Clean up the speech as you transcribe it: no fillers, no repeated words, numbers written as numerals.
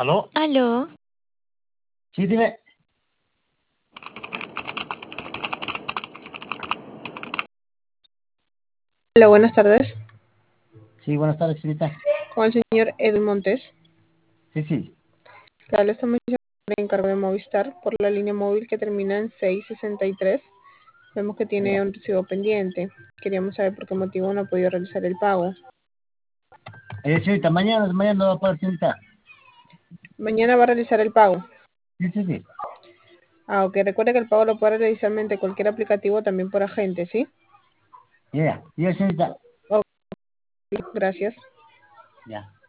¿Aló? Aló, Sí, dime. Hola, buenas tardes. Sí, buenas tardes, señorita. Con el señor Edwin Montes. Sí, sí. Claro, le estamos llamando de encargo de Movistar por la línea móvil que termina en 663. Vemos que tiene Ya. un recibo pendiente. Queríamos saber por qué motivo no ha podido realizar el pago. Señorita, mañana no va a poder, señorita. Mañana va a realizar el pago. Sí, sí, sí. Ok, recuerde que el pago lo puede realizar mediante cualquier aplicativo, también por agente, ¿sí? Ya, ya, señorita. Ok, gracias. Ya.